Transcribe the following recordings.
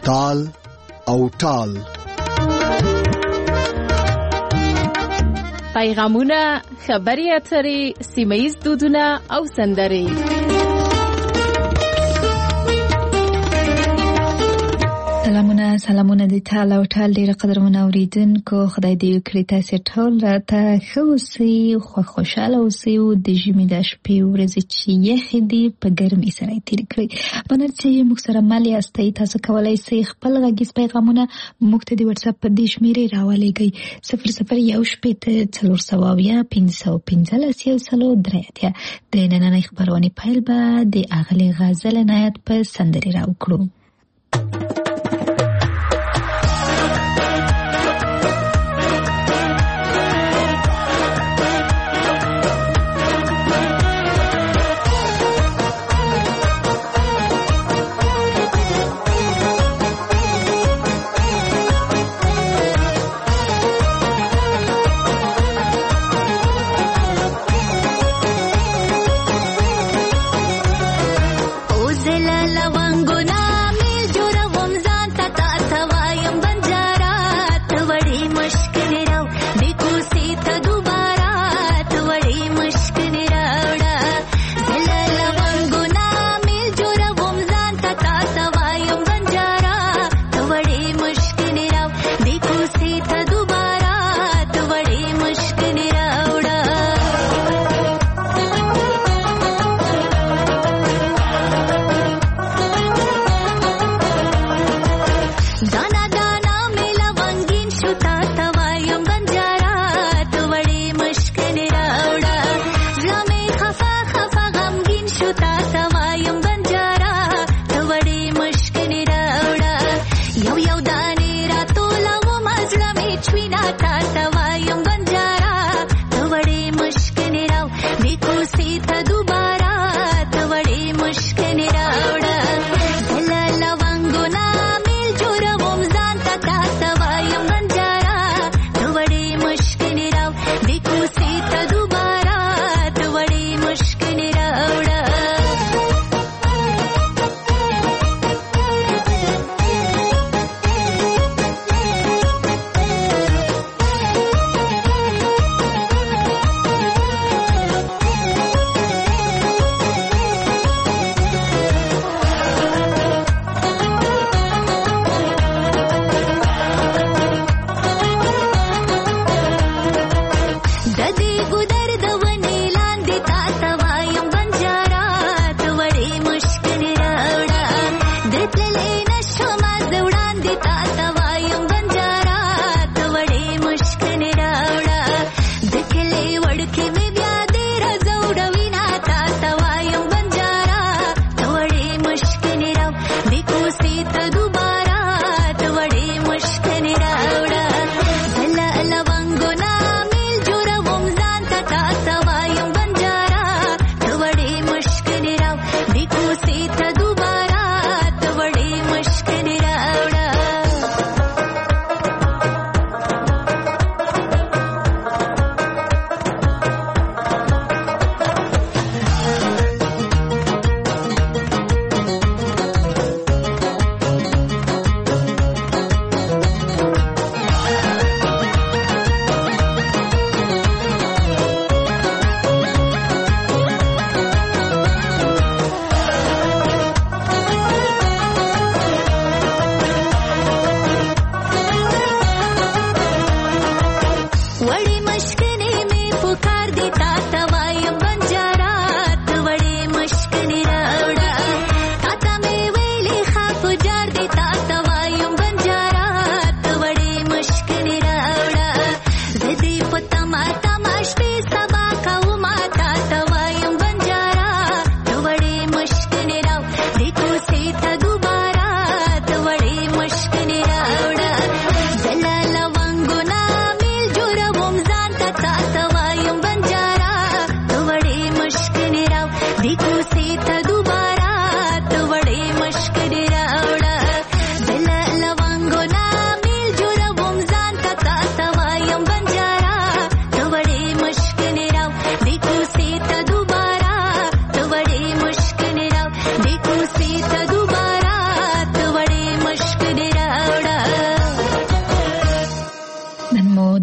تال او ټال. پیغامونه، خبري اترې، سیمه‌ییز دودونه او سندرې. سلامونه د ټال او ټال ډېر قدرمن اوریدونکو، خدای دې وکړي تاسو ټول راته ښه اوسئ، خوشاله اوسئ او د ژمي د شپې ورځې چې یخې دي په ګرمۍ سره تېرې کړئ. بنر چې موږ سره مل یاستئ، تاسو کولی شئ خپل غږیز پیغامونه موږ ته د واتساپ په دې شمېرې راولېږئ 0014150515 د نننۍ خپرونې پیل به د اغلې غزل عنایت په سندرې راوکړو.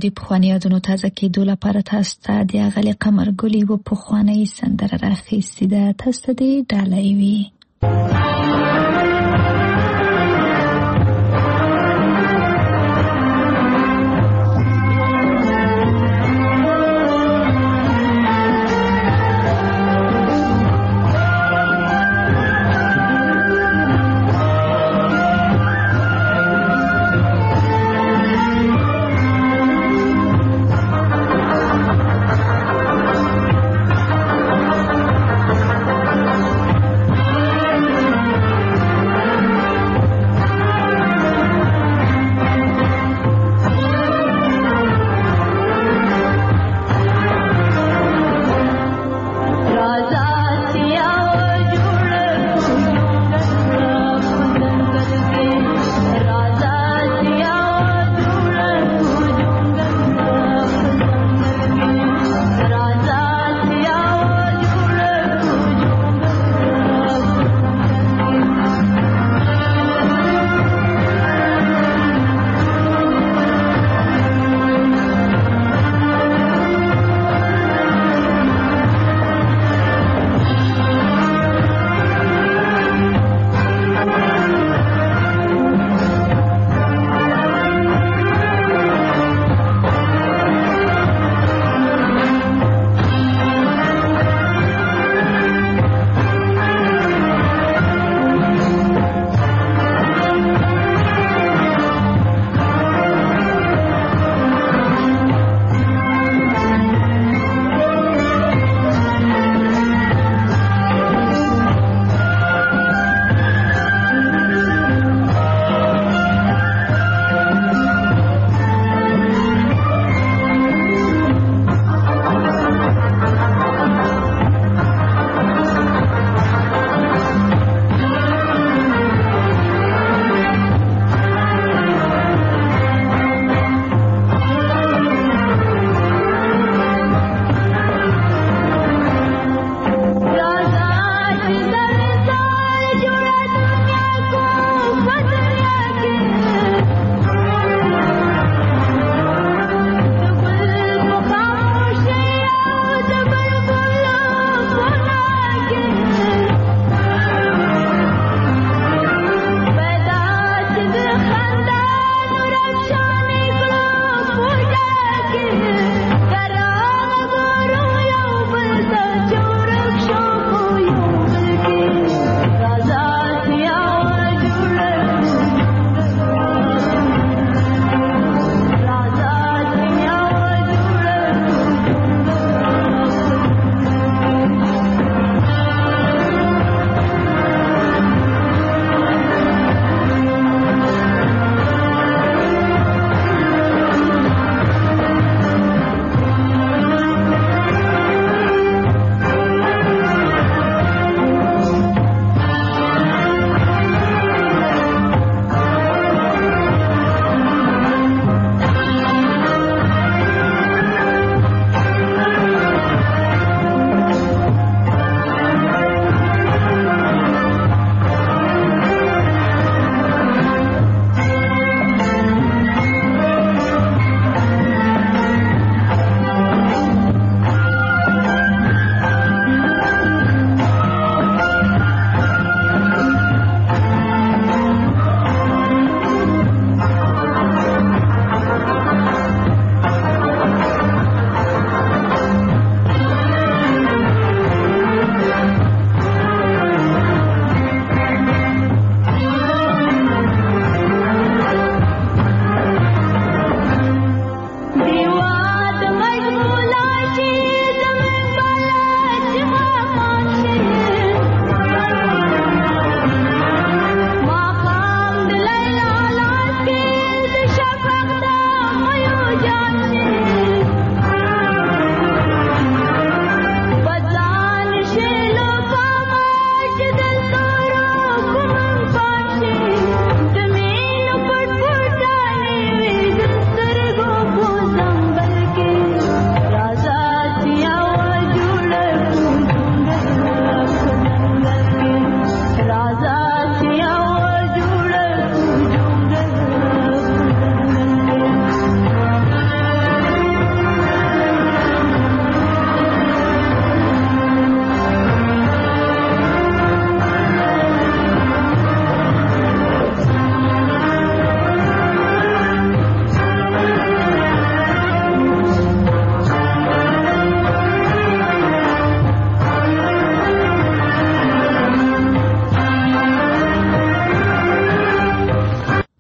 د پخواني یادونو تازه کېدو لپاره تاسو ته د اغلې قمر ګل یوه پخوانۍ سندره راخیستې ده. تاسو ته دې ډالۍ وي.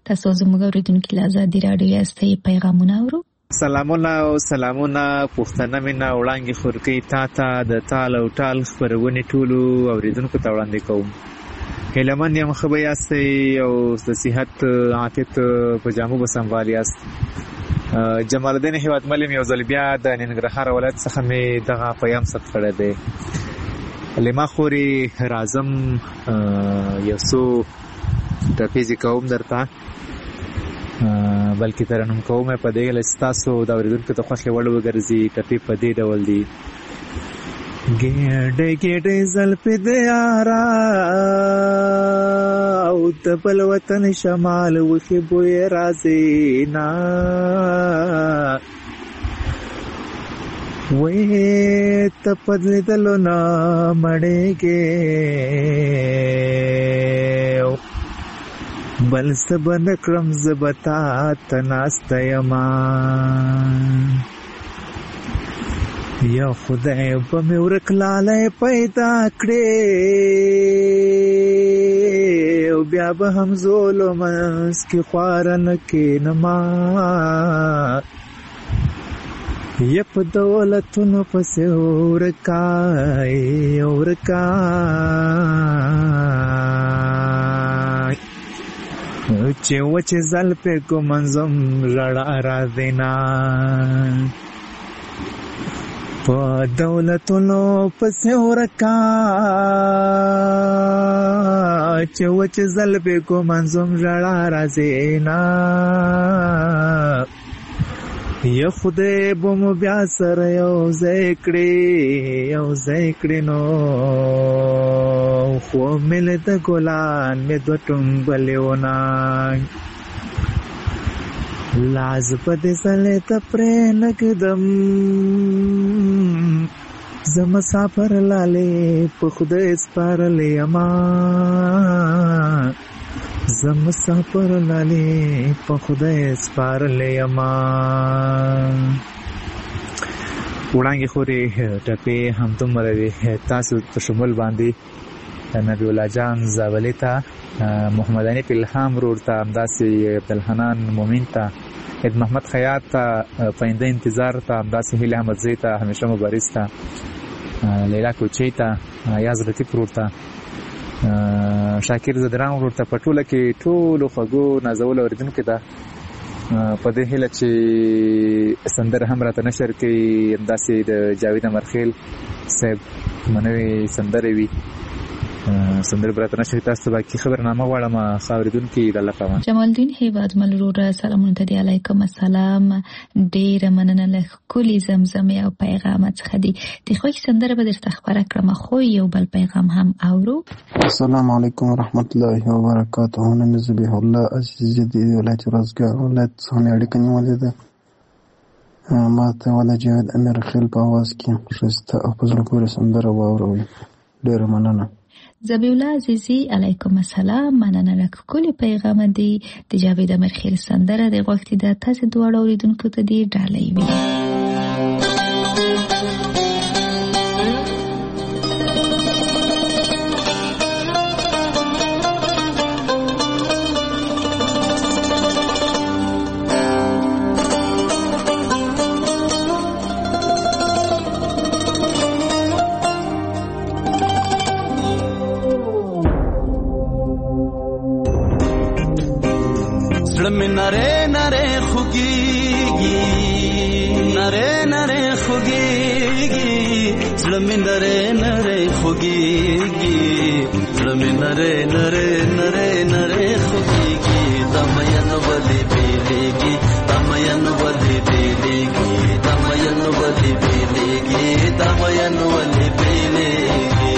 تاسو زموږ اوریدونکو له ازادي راډیو یاستئ پیغامونه اورو. سلامونه پښتنه مینا وړاندې خورکې تا د تال او ټال خبرونه ټولو اوریدونکو ته وړاندې کوم. هیلمن یم خبر یاستئ او د صحت عافیت په جامو به سموال یاست. جمال الدین هیوادمل یو ځل بیا د ننګرهار ولایت څخه مې دغه پیغام ثبت کړی دی. لما خوري راځم یو څو ټپې کوم درته بلکې ترنم کوم په دې له ستاسو د اوریدونکو ته خوښ وړ وګرځي. ټپې په دې ډول دي: ګېډې ګېډې زلفې د یارا او د بل وطن شمال وښې بوی راځي نا وې ته پدلیدلو نه مړېږې بل څه به نه کړم زه به تا ته ناسته یمه یا خدای به مې ورک لالی پیدا کړې او بیا به هم زولو منځ کې خواره نه کښېنما یا په دولتونو پسې ورکای چې وچې زلفې ګمنځم ژړا راځي نه په دولتونو پسې ورکای چې وچې زلفې ګمنځم ژړا راځي نه یا خدای به مو بیا سره یو ځای کړي نو خو مې له د ګلان مې دوه ټومبلې ونای لاز په دې سلې ته پرې نږدم زه مسافر لالې په خدای سپارلې یما زه مسافر لالې په خدای سپارلې یما. وړاندې خورې ټپې همدومره وي. تاسو په شمول باندې نبی الله جان زاولي ته، محمد حنیف الهام ورور ته، همداسې عبدالحنان مومن ته، عید محمد خیاط ته، پاینده انتظار ته، همداسې هیله احمدزی ته، همیشه مبارز ته، لیلا کوچی ته، یاز لطیف ورور ته، شاکر زدران ورور ته، په ټوله کې ټولو خوږو نازولو اوریدونکو ته په دې هیله چې سندره هم راته نشر کوي، همداسې د جاوید امرخیل صاحب منوي سندرې وي سندره براته نشي. تاسو باقي خبرنامه غواړم خاوریدونکو د الله پامان. جمال الدین هیوادمل ورور سلامونه ته دی. علیکم السلام. ډیر مننه له کلی زمزمه او پیغام څخه دی. د خوښ سندره به درته خبره کړم خو یو بل پیغام هم اورو. السلام علیکم ورحمت الله وبرکاته. نن زبیح الله عزیز دی ولایت روزګار ولایت څخه اړیکه نیولې ده. ما ته ولا جاوید امیر خیل په आवाज کې شسته او په زړه پورې سندره واوروي. ډیر مننه. زبیح الله عزیزی علیکم السلام. مننه له کلی پیغام دی. د جاوید امرخیل سندره د وخت د تاسو دواړو اوریدونکو ته دی ډالۍ وي. نره نره خوگیگی نره نره خوگیگی زلمی نره نره خوگیگی زلمی نره نره نره نره خوگیگی دمین ولی بیلیگی دمین ولی بیلیگی دمین ولی بیلیگی دمین ولی بیلیگی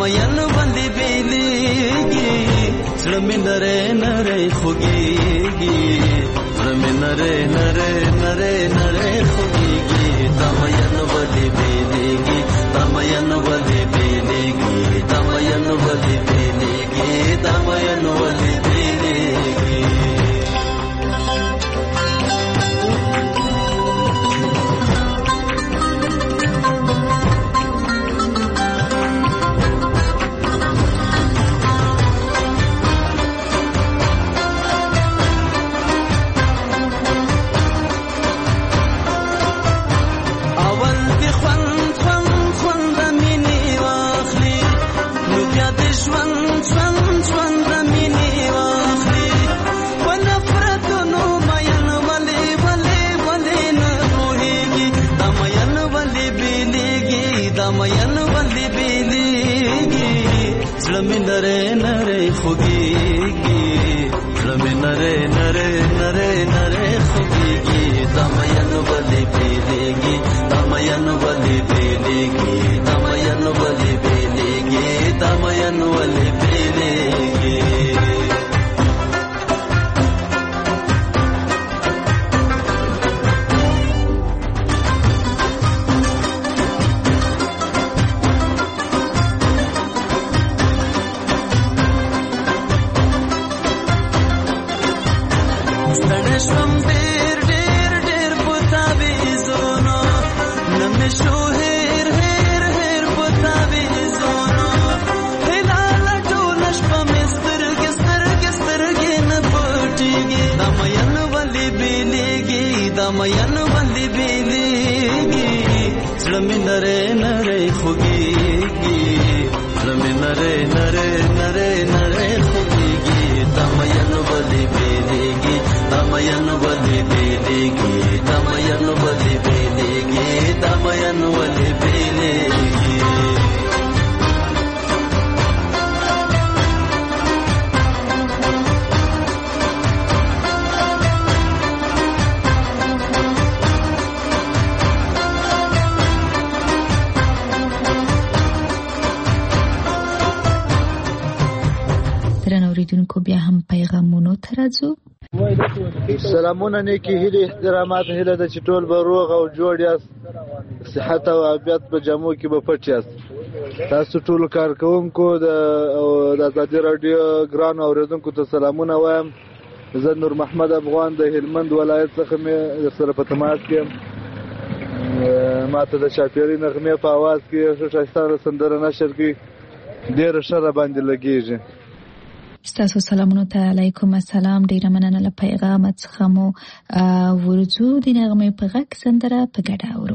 مین باندې بیلیږي زړه مې نری نری خوږیږي زړه مې نری نری نری نری خوږیږي دا مین باندې بیلیږي دا مین باندې بیلیږي دا مین باندې بیلیږي دا مین باندې بیلیږي नरे नरे खुगीगी रमे नरे नरे नरे नरे खुगीगी दमयन बलि बेलेगी दमयन बलि बेलेगी दमयन बलि बेलेगी दमयन बलि बेलेगी दमयन बंदी बेलेगी ज़्लमी नरे नरे खुगीगी ज़्लमी नरे नरे नरे नरे खुगीगी दमयन बंदी बेलेगी दमयन बंदी बेलेगी दमयन बंदी बेलेगी दमयन बंदी बेलेगी اوریدونکو بیا هم پیغامونو ته راځو. سلامونه نیکی هیله احترامات هیله د چټول به روغ او جوړ یاست صحت او عافیت په جامو کې به پټ یاست تاسو ټول کارکونکو د آزادي رادیو ګران اوریدونکو ته سلامونه وایم زه نور محمد افغان د هلمند ولایت څخه مې سره په تماس کې ماته د شاپيري نغمه په आवाज کې شایسته سندره نشر کې ډېر شر باندې لګیږي ستاسو سلامونو ته علیکم السلام ډیره مننه له پیغام څخه مو ورځو د نغمه په غږ سندره په ګډه اورو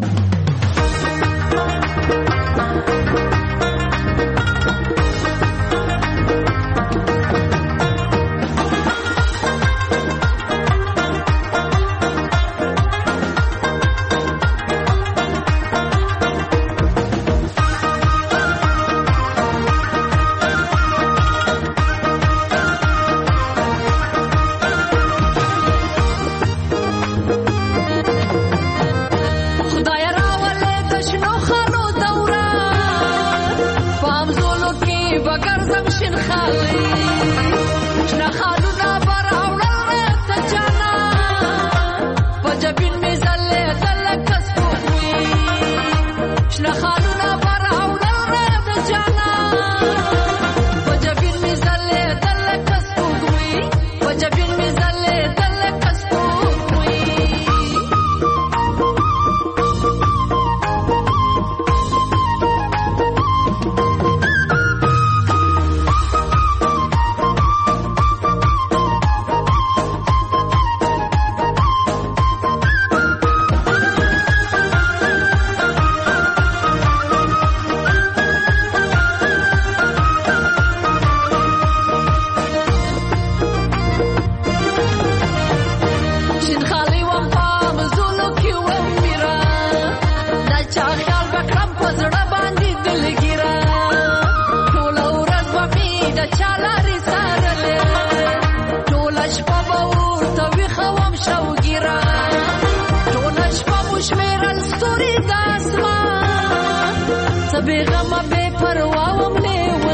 بے غم بے پرواہ ومنے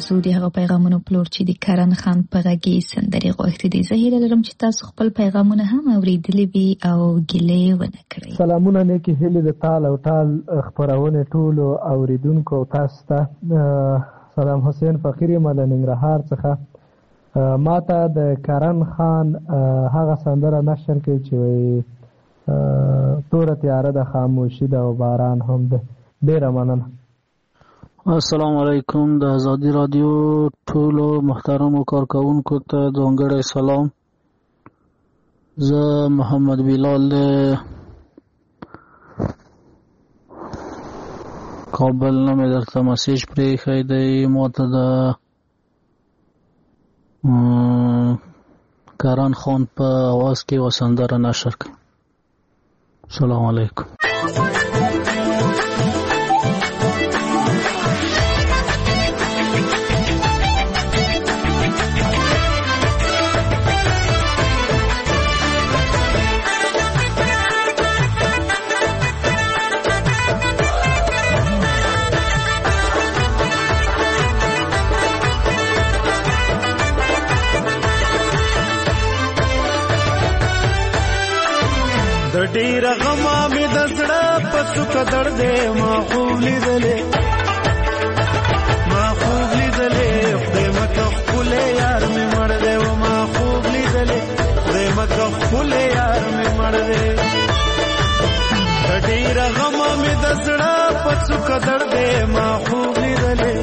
موضوع د هغه پیغامونو پلور چې د کرن خان په غږی سندري غوښتي دي. زه هیله لرم چې تاسو خپل پیغامونه هم اوریدلی وي او ګیلې ونه کړئ. سلامونه نیکی هیلې د تال او ټال خبرونه ټولو اوریدونکو تاسو ته. سلام حسین فقیری مدن ننګرهار څخه. ماته د کرن خان هغه سندره نشر کوي چې توره تیاره د خاموشي د باران هم ده. ډیره مننه. السلام علیکم. د ازادي رادیو ټولو محترمو کارکونکو ته ځانګړی سلام. زه محمد بلال کابل نه مې درته مسیج پرېښی دی. ماته د کرن خان په اواز کې یوه سندره نشر کړئ. السلام علیکم. ډیر غما مې د زړه په څوک دردې ما خوب لیدلې خدای مکه خپلې یار مې مړ دی و ما خوب لیدلې خدای مکه خپلې یار مې مړ دی. ډیر غما مې د زړه په څوک دردې ما خوب لیدلې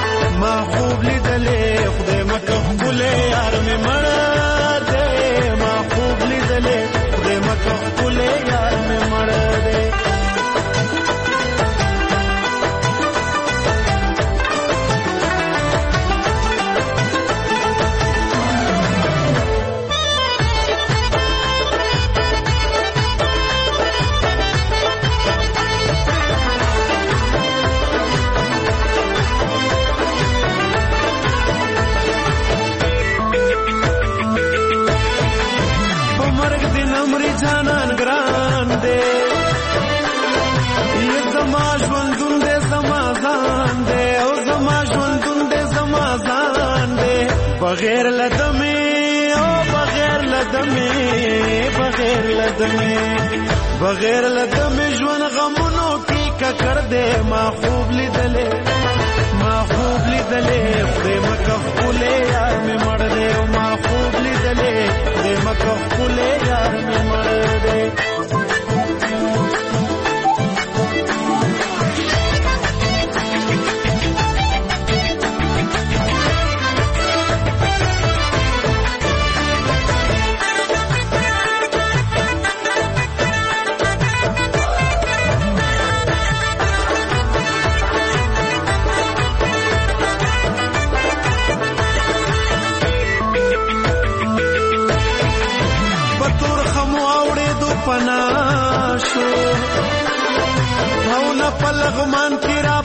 خدای مکه خپلې یار مې مړ دی ما خوب لیدلې خدای مکه خپلې یار مې مړ دی. جانان ګران دے یہ زما ژوندون دے زما ځان دے او زما ژوندون دے زما ځان دے بغیر لدمه او بغیر لدمه ژوند غمونو کی ککړ دے ما خوب لیدلې خدای مکه خپلې یار مې مړ دی او ما خوب لیدلې خدای مکه خپلې یار مې مړ دی. پناشو نه پلغمان کی را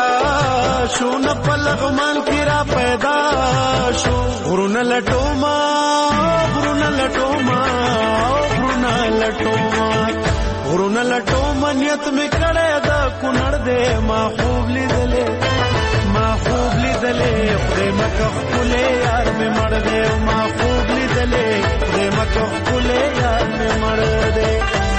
پیدا شو غرون لټوما نیت می کړه دا کونړ دے ما خوب لیدلې خدای مکه خپلې یار مې مړ دی ما خوب لیدلې خدای مکه خپلې یار مې مړ دی.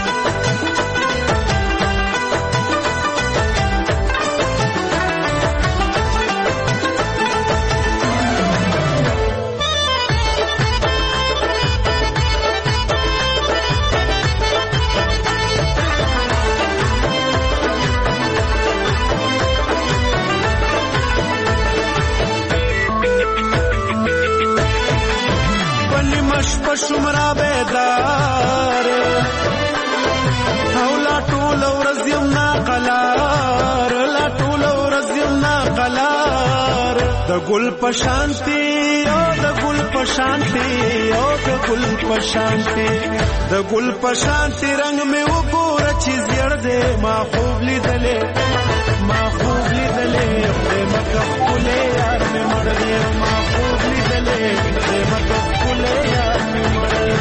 شمرا بیدار او لا ټول ورځ یم ناقلار د ګل پشانتی رنگ می وګوره چې زیړ دې ما خوب لیدلې خدای مکه خپلې یار مې مړ دی ما خوب لیدلې خدای مکه خپلې یار مې مړ دی.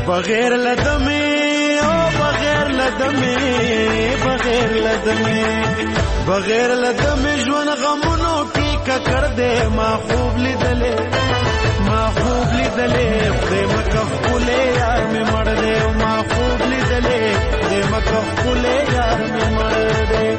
بغیر لدمه او بغیر لدمه بغیر لدمه بغیر لدمه ژوند غمونو کې ککړ دې ما خوب لیدلې ما خوب لیدلې دې مکه خولې یار مې مړ دې ما خوب لیدلې دې مکه خولې یار مې مړ دې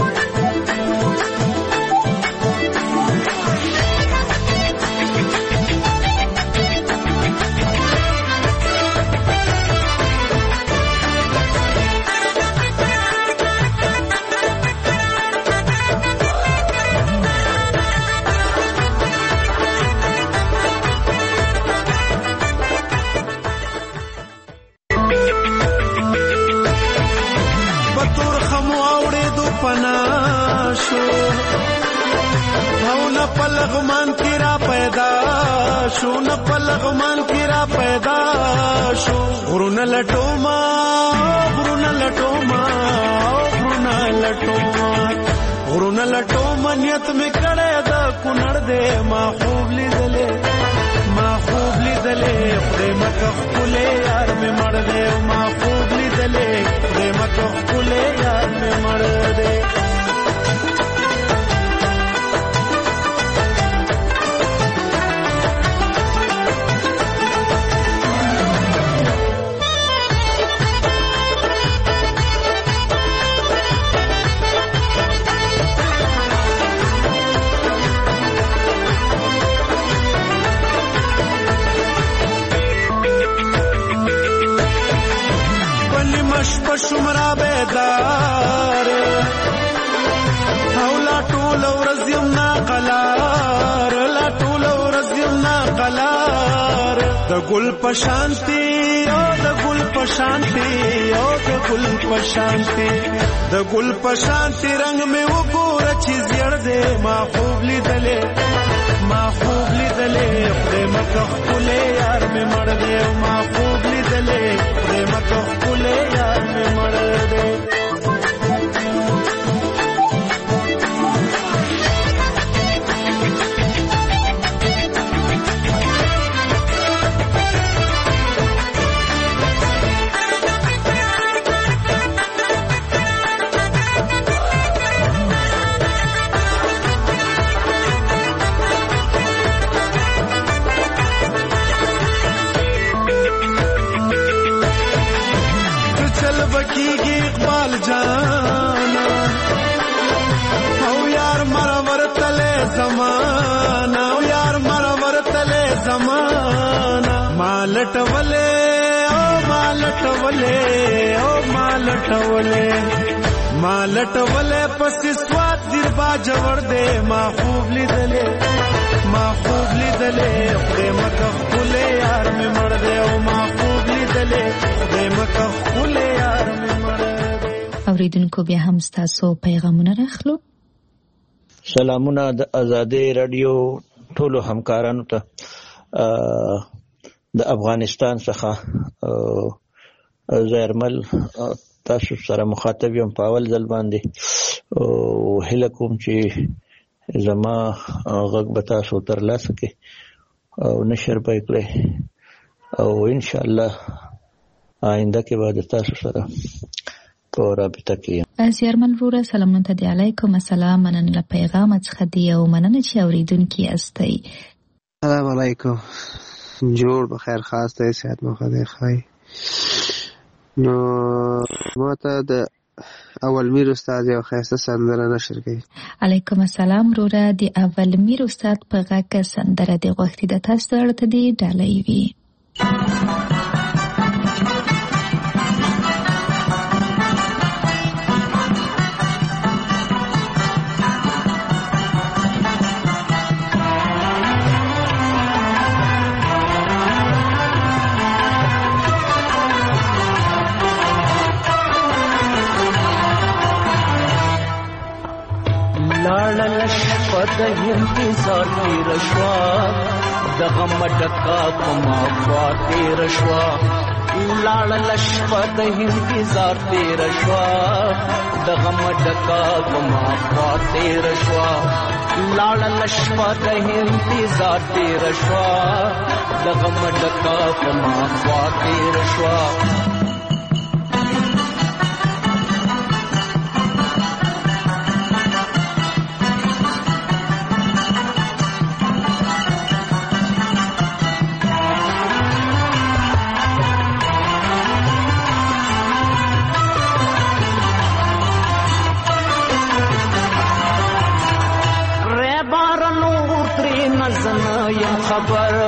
پلغمان کی را پیدا شو نه پلغمان کی را پیدا شو غرونه لټوما غرونه لټوما غرونه لټوما غرونه لټوما نیت می کړه دا کونړ دې ما خوب لیدلې ما خوب لیدلې خدای مکه خولې یار می مړ دې ما خوب لیدلې خدای مکه خولې یار می مړ دې شمرا بیدار او لا ټول ورځ یم ناقلار لا ټول ورځ یم ناقلار د ګل پشانتی او د ګل پشانتی او د ګل پشانتی د ګل پشانتی رنگ می وګوره چې زیړ دې ما خوب لیدلې ما خوب لیدلې خدای مکه خولې یار می مړ دې ما خوب لیدلې خدای مکه خولې یار می مړ دې بکیږي اقبال جانا او یار مرور تله زمانہ او یار مرور تله زمانہ مالټولې او مالټولې او مالټولې مالټولې پس سواد دیر با جوړ دې ما خوب لیدلې ما خوب لیدلې خدای مکه خولې یار مې مړ دې او ما خوب لیدلې خدای مکه خولې یار مې مړ دې. اوریدونکو بیا هم ستاسو پیغامونه راخلو. سلامونه د آزادۍ رادیو ټولو همکارانو ته د افغانستان څخه زیرمل تاسو سره مخاطب یم په اول ځل باندې او هیله کوم چې زما غږ به تاسو ترلاسه کړي او نشر به کړئ او ان شاء الله آینده کې به تاسو سره په رابطه کې زیرمل وروره سلامونه ته علیکم السلام مننه له پیغام څخه دی او مننه چې اوریدونکي استئ. السلام علیکم جوړ بخیر خاص ته صحت مو خدای خای. نو ماته د اول میر استاد یو خاصه سندره نشر کړي. علیکم السلام وروره د اول میر استاد په غږ سندره د غوښتي د تاسو ورته دی ډالۍ وی. د انتظار تیر شوا د غم ډکا په ما خوا تیر شوا لاړه شپه د انتظار تیر شوا د غم ډکا په ما خوا تیر شوا لاړه شپه د انتظار تیر شوا د غم ډکا په ما خوا تیر شوا خبر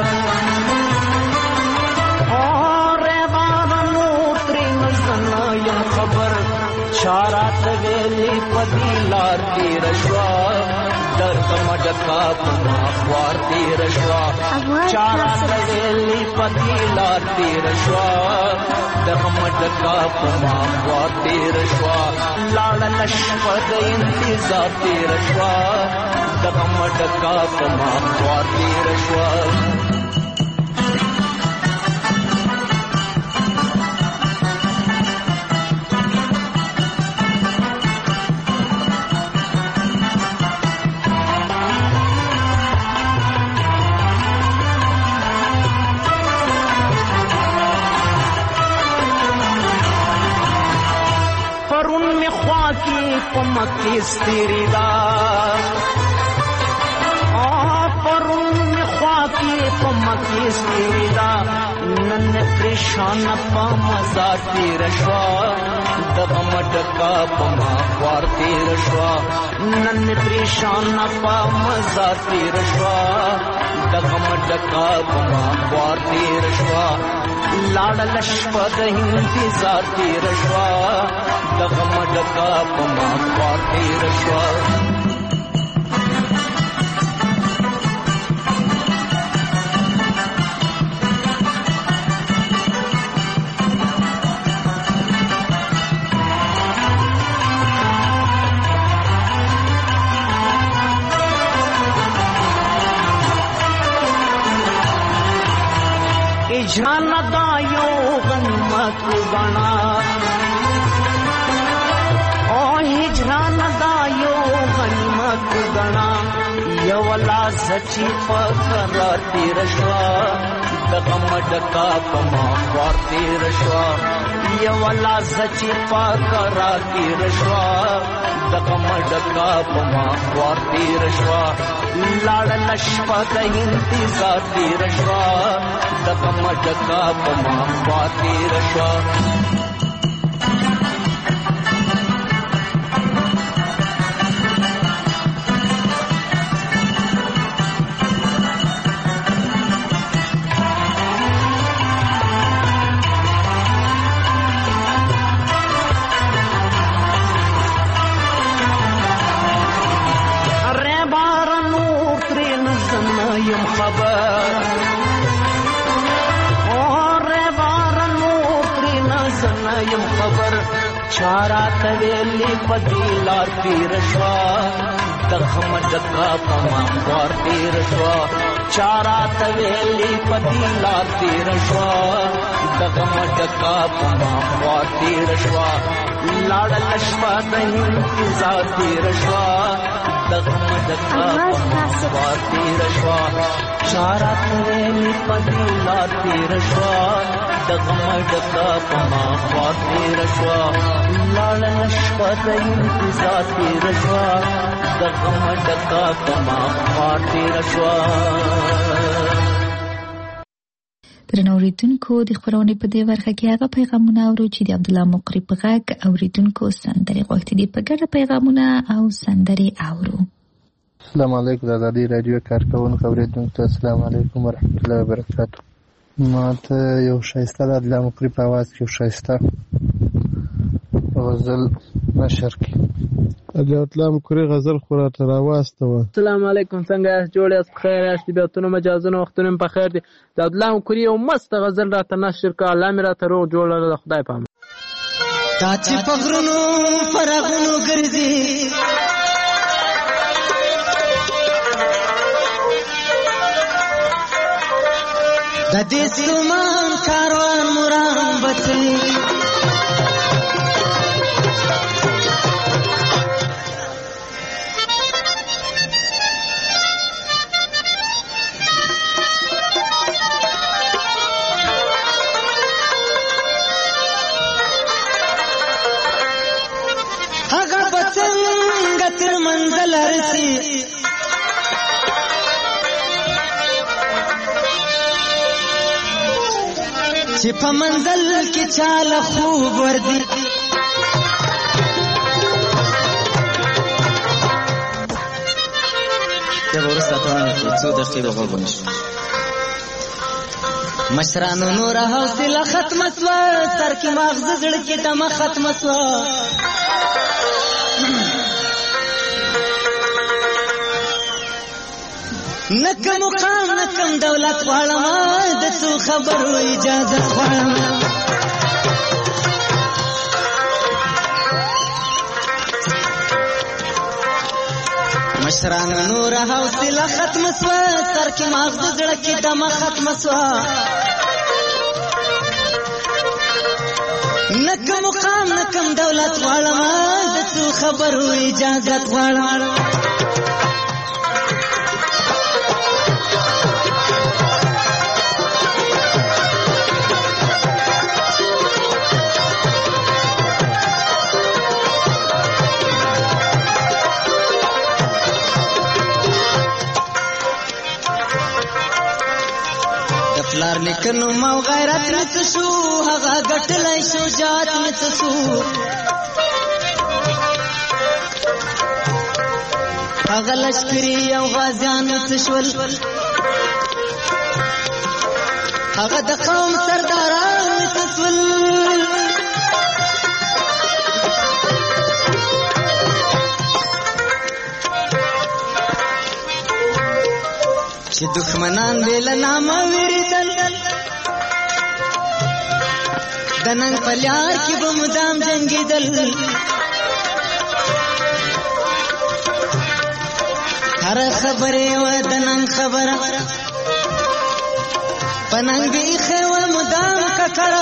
اور بارنو ترین زنایم خبر چارات ویلی پدی لار تیر شوا در کمڈکا پما خوار تیر شوا چارات ویلی پدی لار تیر شوا در کمڈکا پما خوار تیر شوا لاړ لشپد انتظار تیر شوا د غم ډکا په ما خوا تیر شوا پرون می خوا کی په مکی ستیری دا پمکی سیدا نن پریشان پا مزا تیر شوا دغم ڈکا پما خوار تیر شوا نن پریشان پا مزا تیر شوا دغم ڈکا پما خوار تیر شوا لاړ لشپا د انتظار تیر شوا دغم ڈکا پما خوار تیر شوا جان دایو غنمت گنا او هجران دایو غنمت گنا یو لا سچی فقرار تیر شوا دغم ډکا پما خوار تیر شوا یو لا سچی فقرار تیر شوا دغم ډکا پما خوار تیر شوا لاړ لشپا د انتظار تیر شوا دغم ډکا پما خوار تیر شوا چارات ویلی پدی لار تیر شوا دغم ډکا پما خوار تیر شوا چارات ویلی پدی لار تیر شوا دغم ډکا پما خوار تیر شوا لاړ لشپا د انتظار تیر شوا دغم ډکا پما خوار تیر شوا چارات ویلی پدی لار تیر شوا دغم ډکا پما خوار تیر شوا لاړ لشپا د انتظار تیر شوا دغم ډکا پما خوار تیر شوا درنو اوریدونکو د خبرونې په دې برخه کې هغه پیغامونه اورو چې د عبد الله مقری په غږ اوریدونکو سندري غوښتي دي په ګډه پیغامونه او سندري اورو. السلام علیکم د ازادي رادیو کارکونکو اوریدونکو السلام علیکم ورحمت الله وبرکاته. ما ته یو شایسته د عبد الله مقری په आवाज کې یو شایسته غزل نشر کی د الله مقری غزل خوراته راواسته و. السلام علیکم څنګه جوړ یاست بخیر یاست بیاتونه مجازونه وختونه په خیر دي د الله مقری یو مست غزل راته نشر کا الله مې راته روغ جوړ له خدای پامه تا چې پغرونو فرغونو ګرځي د دې ستومان کاروان مرام بچي هغه بڅنګ تر منزل رسي چې په منزل کې چاله خوب وردی دا ورسته ته څو دقیقې به غوږ ونیسو مشرانو نور حوصله ختمه سوه سر کې ماغزه زړه کې دمه ختمه سوه نکم مقام نکم دولت غواړم د څو خبرو اجازه غواړم مشران نور حوصله ختم سوه سر کې ماغزه زړه کې دمه ختم سوه نکم مقام نکم دولت غواړم د څو خبرو اجازه غواړم پلار لیکنو مو غیرت نت شو هغه ګټلای شجاعت نت شو هغه لشکري او غازیان نت شول هغه د قوم سرداران نت شول چې دښمنان بیل نامه ویریدل د نن په لار کې به مدام جنګېدل هر خبرې وه د نن خبره په ننګ بیخې وه مدام ککړه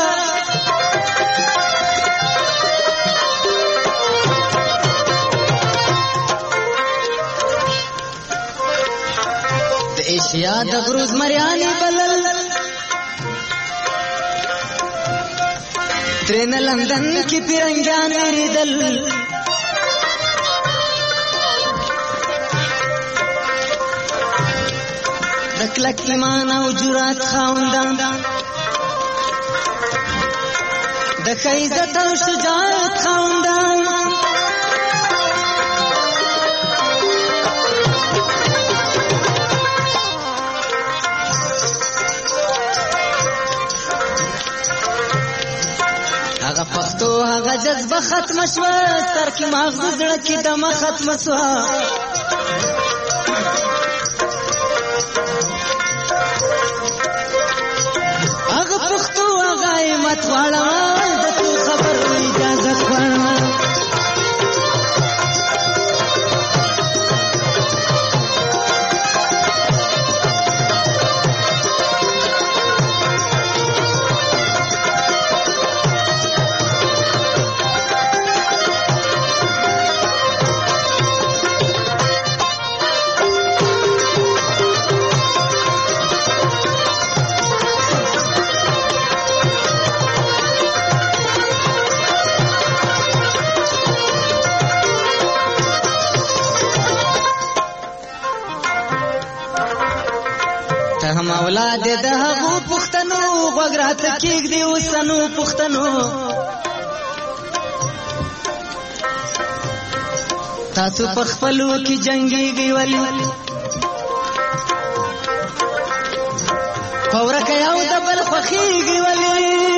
ایشیا د غروز مریانی بلل ترین لندن کی پیرنگیان ویریدل د کلک ایمان او جرات خاوندان د ښه عزت او شجاعت خاوندان هغه پښتو هغه جذبه ختم شوه سر کې ماغزه زړه کې دمه ختم شوه هغه پښتو هغه همت غواړم د څو خبرو اجازه غواړم هم اولاد د هغو پښتنو غوږ راته کېږدي اوسنو پښتنو تاسو په خپلو کې جنګېږئ ولې په ورکه یو د بل خوښېږئ ولې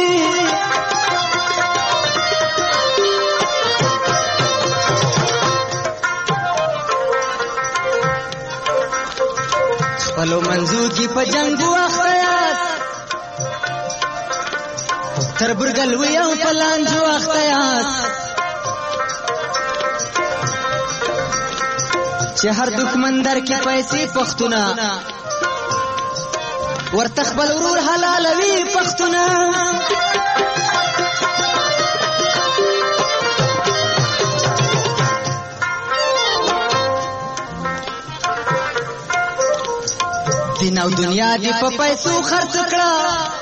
خپلو منځو کې په جنګ واخته یاست تر برګلوي او په لانجو واخته یاست چې هر دښمن در کې پیسې پښتونه ورته خپل ورور حلالوي پښتونه دین او دنیا دی په پیسو خرڅ کړه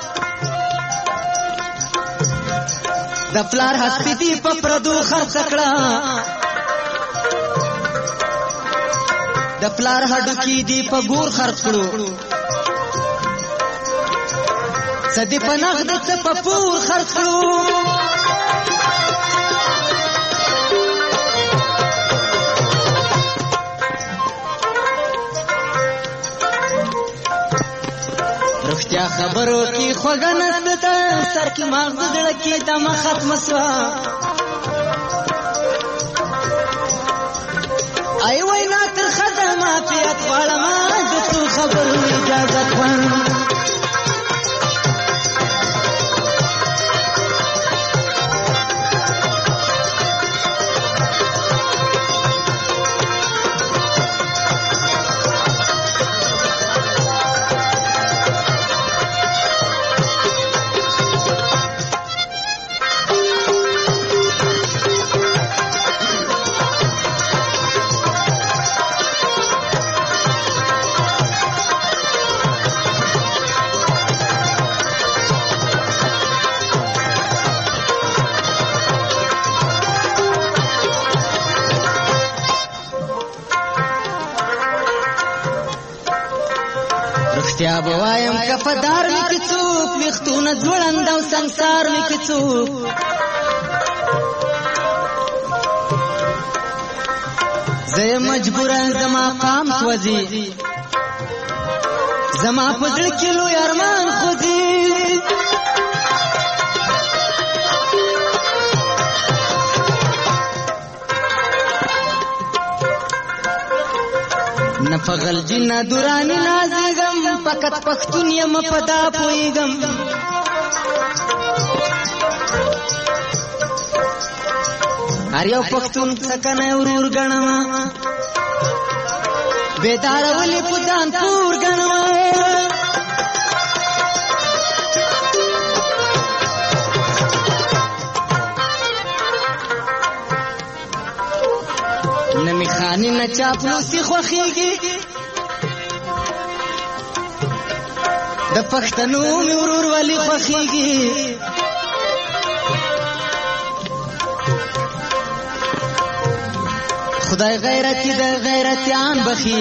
د پلار هستی دی په پردو خرڅ کړه د پلار هډو کی دی په ګور خرڅ کړو سدی په نغد څه په پور خرڅ کړو رښتیا خبرو کې خوږه نسته سر کې مغز زړه کې دمه ختم سوا ای وینا تر خدمه پیات غواړم د څو خبرو اجازه غواړم رښتیا به وایم کفدار مې که څوک ویښتونه ځوړند او سنګسار مې که څوک زه یم مجبوره زما قام سوځي زما په زړه کې لوی ارمان خوځي نه په غلجي نه دوراني نازېږم فقط پښتون یم په دا پوهېږم هر یو پښتون څکنی ورور ګڼم بیداره ولې په ځان پور ګڼم نه می خاني نه چاپلوسي خوښېږي د پښتنو مې ورور ولې خوښېږي خدای غیرتي د غیرتیان بخي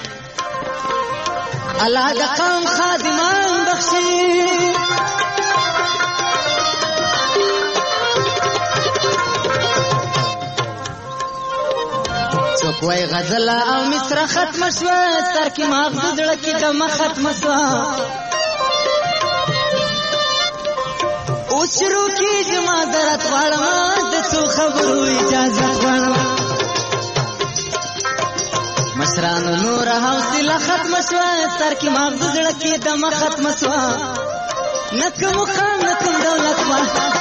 الله د قوم خادمان بخشي څوک وای غزل او مصر ختم شوه سر کې مغز زړه کې دمه ختم شوه اوس شروع کېږي معذرت غواړم د څو خبرو اجازه غواړم مشرانو نوره حوصله ختم شوه سر کې مغز زړه کې دمه ختم شوه نه کوم مقام نه کوم دولت وه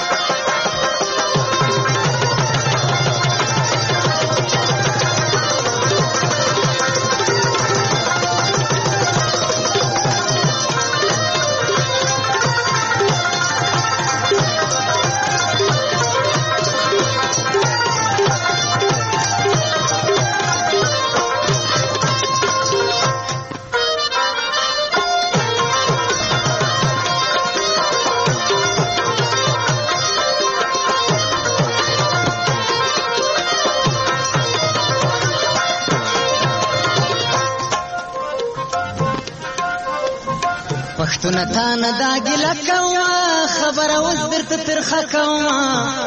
پښتونه تا نه دا ګیله کومه خبره اوس درته ترخه کومه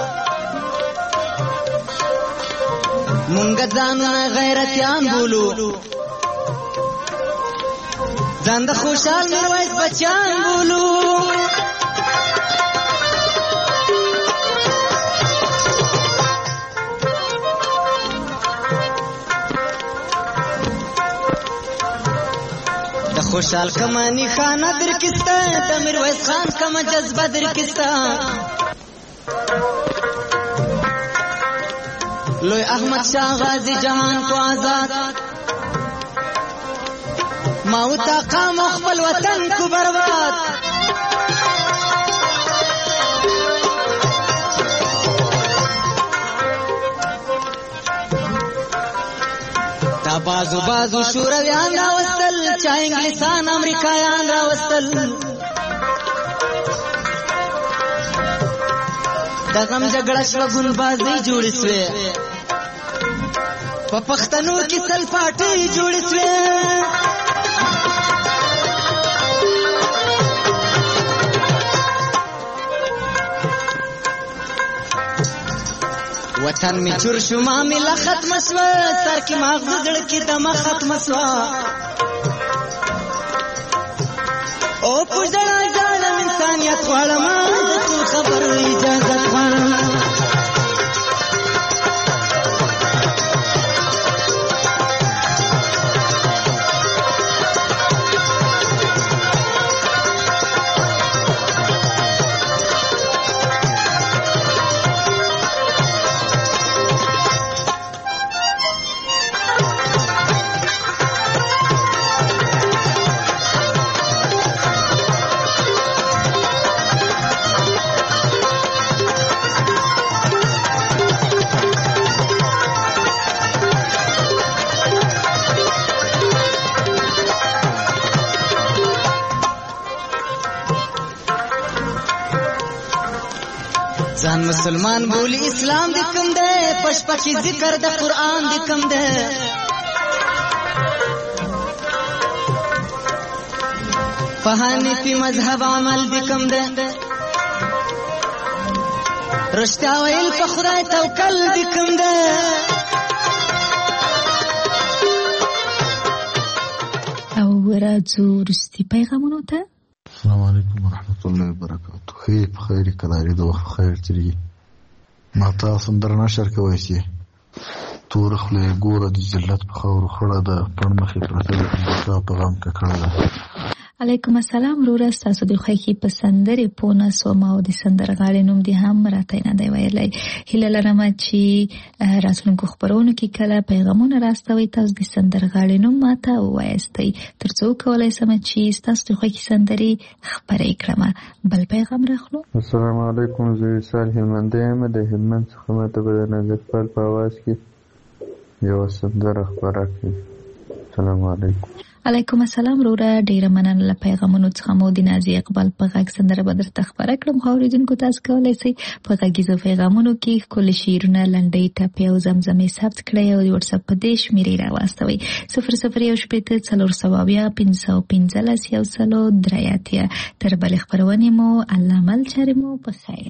مونږ ځانونه غیرتیان بولو ځان د خوشحال میرویس بچیان بولو خوشحال کمانی خانه در کستا د میرویس خان کم جذبه در کستا لوی احمد شاه غازی جهان کو آزاد ماوتا قام خپل وطن کو برباد دا بازو بازو شورویان راوستل چا انګلیسان امریکایان راوستل دا غم جګړه شوګون بازي جوړې سوې په پښتنو کې سل پاټي جوړې سوې وطن می چور شو معامله ختم سوا سر کې مغز زړه کې دمه ختم سوا او پوجړه ځانم انسانيت غواړم ټول خبر اجازه غواړم ځان مسلمان بولی اسلام دې کوم دی پشپکی ذکر د قران دې کوم دی په حنفي مذهب عمل دې کوم دی رښتیا ویل په خدای توکل دې کوم دی او راځو وروستي پیغامونو ته. السلام علیکم ورحمت الله وبرکاته. خیر په خیر کلاري د وخت خیر تیری ما تاسو در نشر کوي چې تور خله ګوره د ذلت په خور خړه د پړمخې پرته د پیغام کړه. علیکم السلام وروره تاسو د خوښي پسندري پونه سوما او د سندرغاړي نوم دي هم راته نه دی ویلای. هیله لرم چې راتلونکو خبرونو کې کله پیغامونه راستوي تاسو د سندرغاړي نوم ماته وایستئ ترڅو کولای سم چې تاسو د خوښي سندري خبرې کړم. بل پیغام راخلو. السلام علیکم زه صالح منده د هلمند څخه ماته په نظر په आवाज کې یو سندره خبره کوي. السلام علیکم. علیکم السلام وروره ډیره مننه له پیغامونو څخه مو د نازي اقبال په غږ سندره به درته خبره کړم. خو اوریدونکو تاسو کولی شئ په غږیزو پیغامونو کې ښکلي شعرونه لنډۍ ټپې او زمزمې ثبت کړئ او د وټساپ په دې شمېرې راواستوئ 0014 تر بلې خپرونې مو الله مل چارې مو په خیر.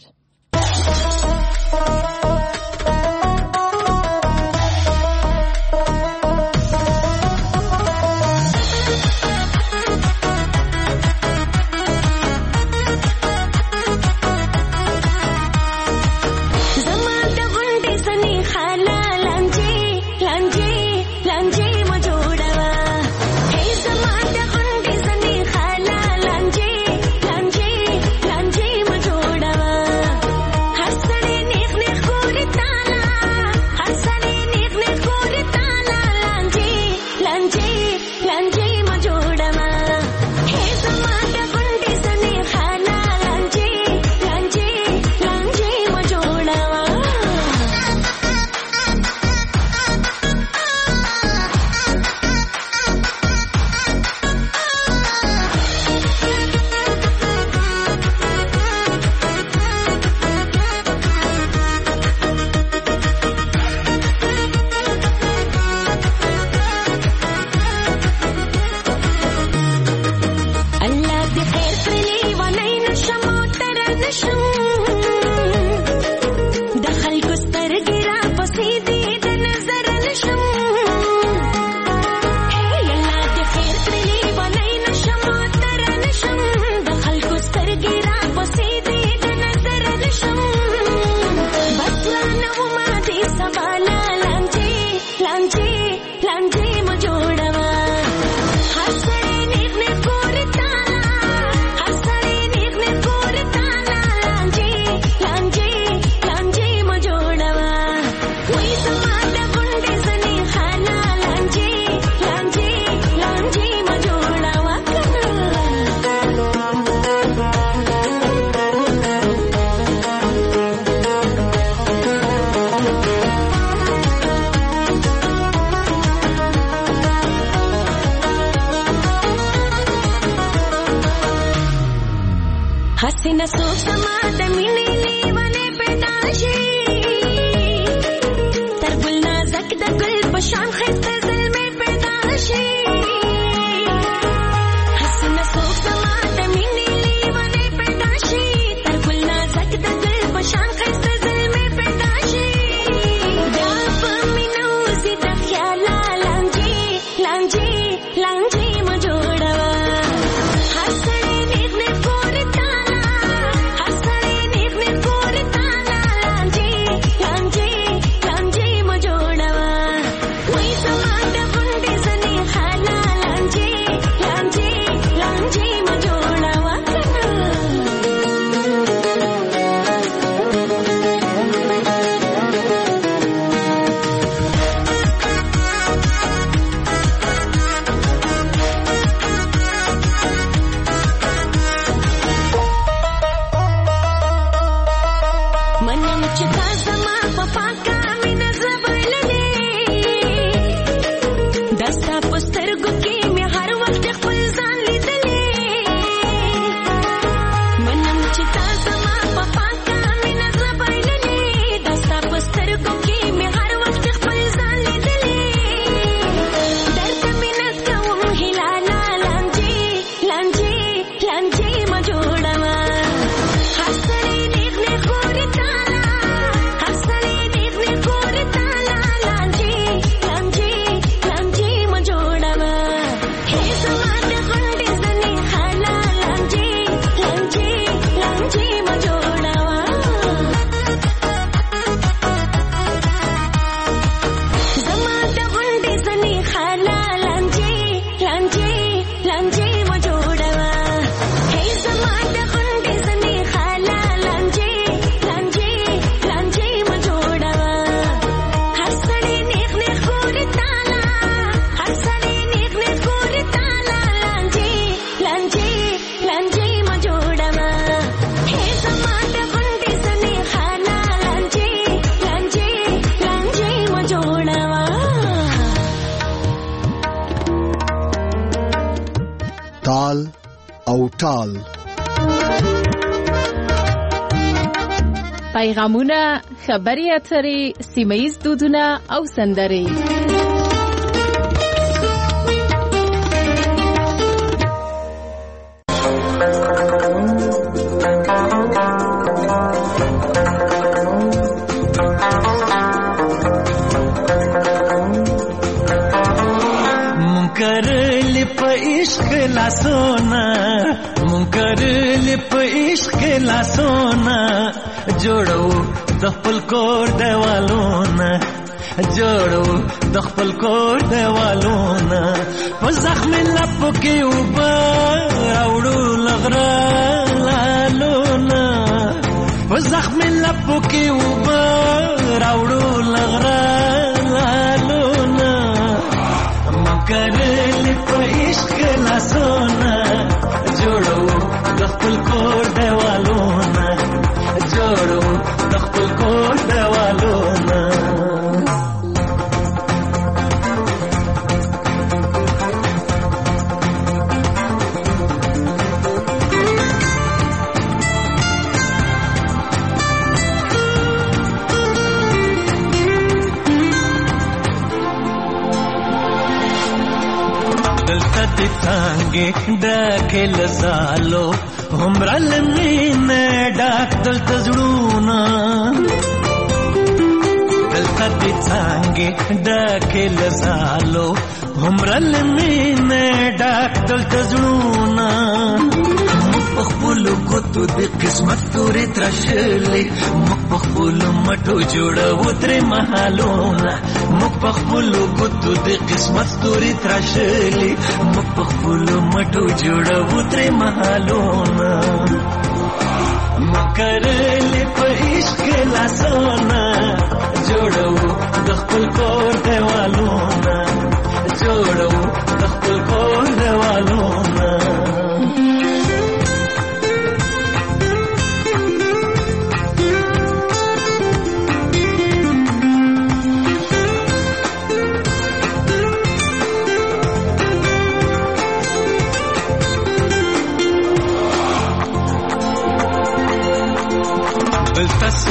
Joda د ګل په شان ښایسته زلمې پیدا شي حسنه څوک زما د مینې لیونی پیدا شي تر ګل نازک د ګل په شان ښایسته زلمې پیدا شي دا په مینه اوسي د خیاله لانجې لانجې لانجې مه جوړوه هر سړی نیغ نیغ ګوري تاله هر سړی نیغ نیغ ګوري تاله لانجې لانجې لانجې مه جوړوه وایي زما د غونډې ځنې حاله لانجې لانجې لانجې مه جوړوه منم چې تا زما په پاکه مینه زه بللې دا ستا په سترګو کې مې هر وخت خپل ځان لیدلې منم چې تا زما په پاکه مینه زه بللې دا ستا په سترګو کې مې هر وخت خپل ځان لیدلې درته مینه کوم هلاله لانجې لانجې لانجې مه جوړوه هر سړی نیغ نیغ ګوري تاله هر سړی نیغ نیغ ګوري تاله لانجې لانجې لانجې مه جوړوه هې زما د غونډې ځنې حاله لانجې لانجې لانجې مه جوړوه زما د غونډې ځنې حاله لانجې لانجې لانجې مه جوړوه هې زما د غونډې ځنې حاله لانجې لانجې لانجې مه جوړوه هر سړی نیغ نیغ ګوري تاله هر سړی نیغ نیغ ګوري تاله لانجې لانجې لانجې مه جوړوه هې زما د غونډې ځنې حاله لانجې لانجې لانجې مه جوړوه تال او ټال پیغامونه، خبري اترې، سیمه‌ییز دودونه او سندرې. منکرلی په عشق لاسونه منکرلی په عشق لاسونه جوړو د خپل کور دیوالونه جوړو د خپل کور دیوالونه په زخم لپو کې اوبه راوړو لغره لالونه په زخم لپو کې اوبه راوړو لغره لالونه منکرلی په عشق لاسونه جوړو د خپل کور دیوالونه جوړو د خپل کور دیوالونه دلته دې څانګې ډکې له زالو هومره له مینې ډک دلته زړونه دلته دې څانګې ډکې له زالو هومره له مینې ډک دلته زړونه موږ په خپلو ګوتو د قسمت تورې تراشلې موږ په خپلو مټو جوړوو ترې محالونه موږ په خپلو ګوتو د قسمت تورې تراشلې موږ په خپلو مټو جوړوو ترې محالونه منکرلی په عشق لاسونه جوړوو د خپل کور دیوالونه جوړوو د خپل کور دیوالونه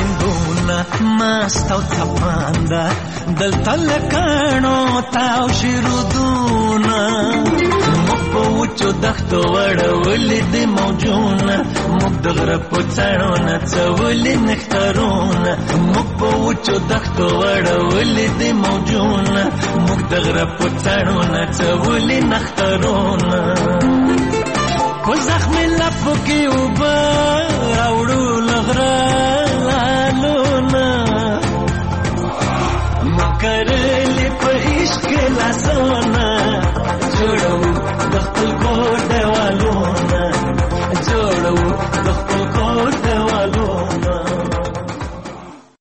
سیندونه مست او تپانده دلته لکاڼو تاو شرودونه موږ په وچو دښتو وړولي دي موجونه موږ د غره په څاڼو نڅولي نښترونه موږ په وچو دښتو وړولي دي موجونه موږ د غره په څاڼو نڅولي نښترونه په زخمي لپو کې اوبه راوړو